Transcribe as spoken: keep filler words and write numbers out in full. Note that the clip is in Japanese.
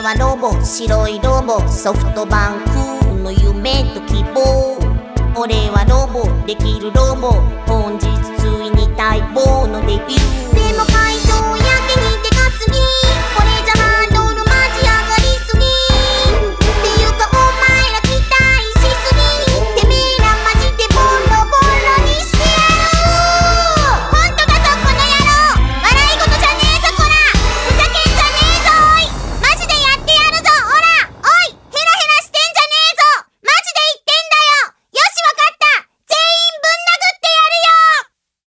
はロボ、白いロボ、ソフトバンクの夢と希望。俺はロボ、できるロボ、本日ついに待望のデビュー。でも書い